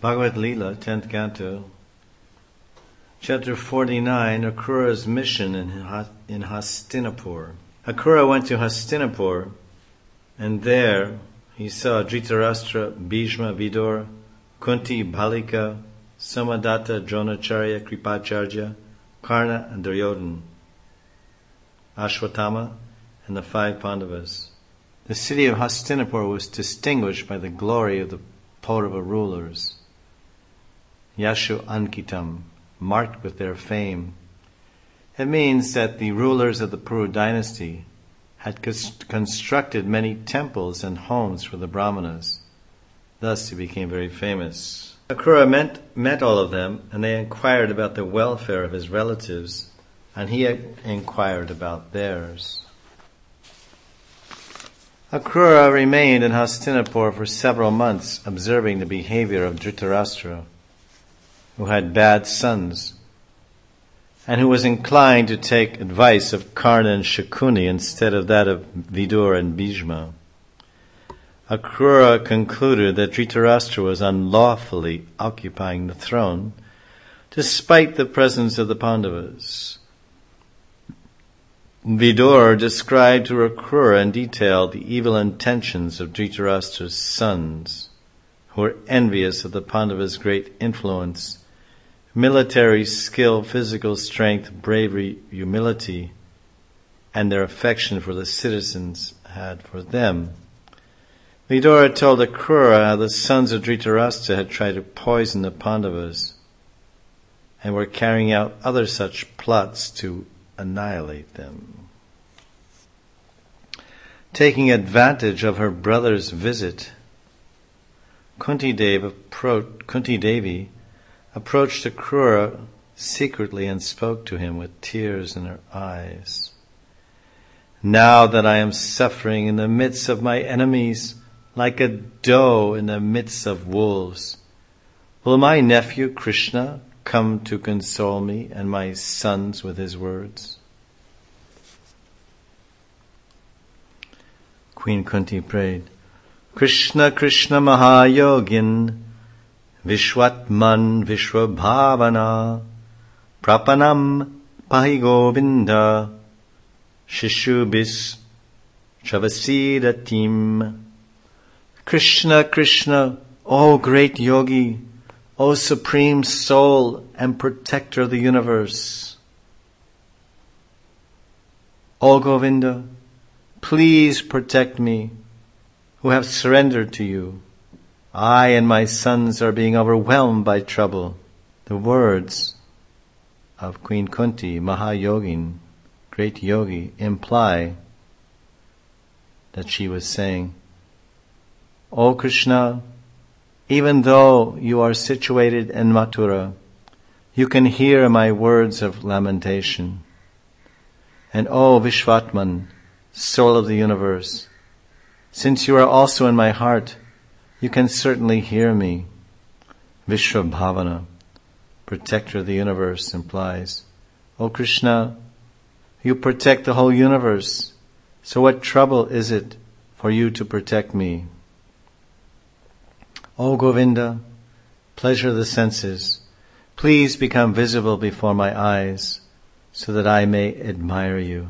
Bhagavad Leela, 10th Canto, Chapter 49, Akrura's mission in Hastinapur. Akrura went to Hastinapur, and there he saw Dhritarashtra, Bhishma, Vidur, Kunti, Bhalika, Somadatta, Dronacharya, Kripacharya, Karna, and Duryodhana, Ashwatthama, and the 5 Pandavas. The city of Hastinapur was distinguished by the glory of the Paurava rulers, Yashu Ankitam, marked with their fame. It means that the rulers of the Puru dynasty had constructed many temples and homes for the Brahmanas. Thus he became very famous. Akrura met all of them, and they inquired about the welfare of his relatives, and he inquired about theirs. Akrura remained in Hastinapur for several months, observing the behavior of Dhritarashtra, who had bad sons, and who was inclined to take advice of Karna and Shakuni instead of that of Vidur and Bhishma. Akrura concluded that Dhritarashtra was unlawfully occupying the throne, despite the presence of the Pandavas. Vidur described to Akrura in detail the evil intentions of Dhritarashtra's sons, who were envious of the Pandavas' great influence, military skill, physical strength, bravery, humility, and their affection for the citizens had for them. Vidur told Akrura how the sons of Dhritarashtra had tried to poison the Pandavas and were carrying out other such plots to annihilate them. Taking advantage of her brother's visit, Kunti Devi approached Akrura secretly and spoke to him with tears in her eyes. "Now that I am suffering in the midst of my enemies, like a doe in the midst of wolves, will my nephew Krishna come to console me and my sons with his words?" Queen Kunti prayed, "Krishna, Krishna Mahayogin, Vishwatman Vishwabhavana, Prapanam Pahi Govinda, Shishubis Chavasidatim." Krishna, Krishna, O great yogi, O supreme soul and protector of the universe. O Govinda, please protect me, who have surrendered to you. I and my sons are being overwhelmed by trouble. The words of Queen Kunti, Mahayogin, great yogi, imply that she was saying, "O Krishna, even though you are situated in Mathura, you can hear my words of lamentation. And O Vishwatman, soul of the universe, since you are also in my heart, you can certainly hear me." Vishwabhavana, protector of the universe, implies, "O Krishna, you protect the whole universe, so what trouble is it for you to protect me? O Govinda, pleasure of the senses, please become visible before my eyes, so that I may admire you."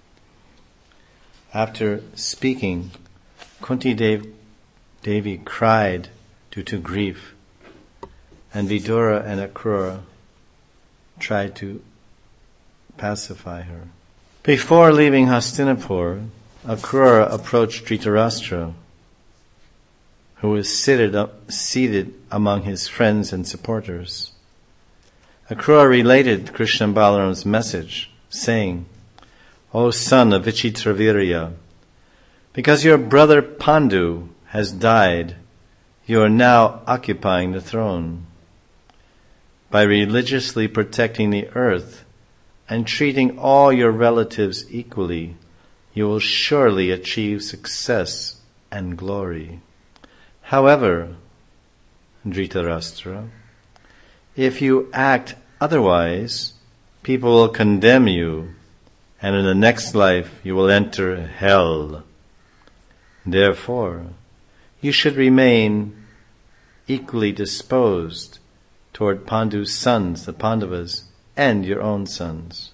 After speaking, Kunti Devi cried due to grief, and Vidura and Akrura tried to pacify her. Before leaving Hastinapur, Akrura approached Dhritarashtra, who was seated among his friends and supporters. Akrura related Krishna and Balaram's message, saying, "O son of Vichitravirya, because your brother Pandu has died, you are now occupying the throne. By religiously protecting the earth and treating all your relatives equally, you will surely achieve success and glory. However, Dhritarashtra, if you act otherwise, people will condemn you, and in the next life you will enter hell. Therefore, you should remain equally disposed toward Pandu's sons, the Pandavas, and your own sons.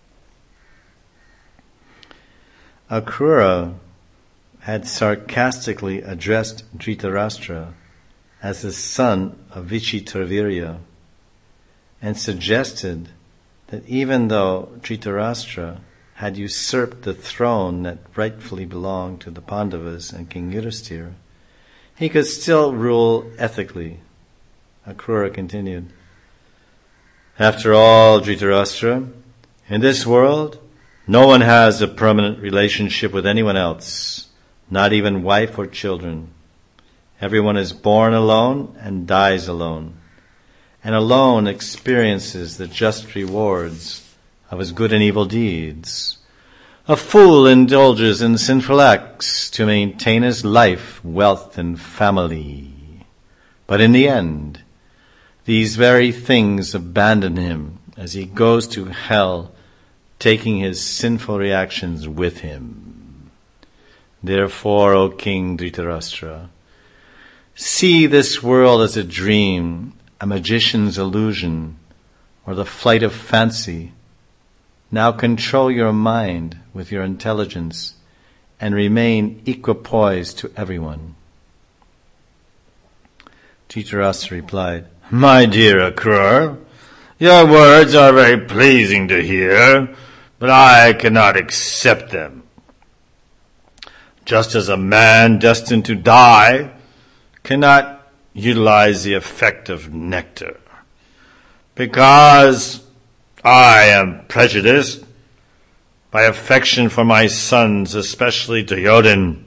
Akrura had sarcastically addressed Dhritarashtra as the son of Vichitravirya and suggested that even though Dhritarashtra had usurped the throne that rightfully belonged to the Pandavas and King Yudhisthira, he could still rule ethically. Akrura continued, "After all, Dhritarashtra, in this world, no one has a permanent relationship with anyone else, not even wife or children. Everyone is born alone and dies alone, and alone experiences the just rewards of his good and evil deeds. A fool indulges in sinful acts to maintain his life, wealth, and family. But in the end, these very things abandon him as he goes to hell, taking his sinful reactions with him. Therefore, O King Dhritarashtra, see this world as a dream, a magician's illusion, or the flight of fancy. Now control your mind with your intelligence and remain equipoised to everyone." Dhritarashtra replied, "My dear Akrura, your words are very pleasing to hear, but I cannot accept them. Just as a man destined to die cannot utilize the effect of nectar, because I am prejudiced by affection for my sons, especially Duryodhan.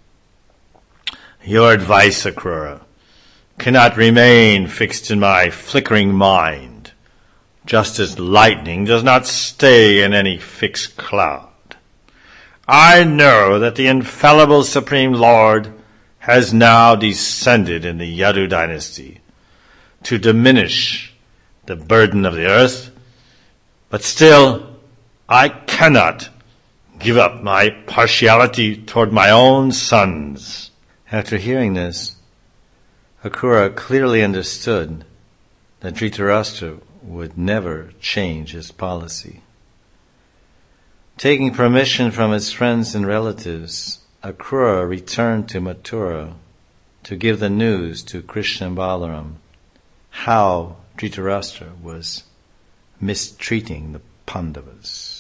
Your advice, Akrura, cannot remain fixed in my flickering mind, just as lightning does not stay in any fixed cloud. I know that the infallible Supreme Lord has now descended in the Yadu dynasty to diminish the burden of the earth, but still I cannot give up my partiality toward my own sons." After hearing this, Akrura clearly understood that Dhritarashtra would never change his policy. Taking permission from his friends and relatives, Akrura returned to Mathura to give the news to Krishna and Balaram how Dhritarashtra was mistreating the Pandavas.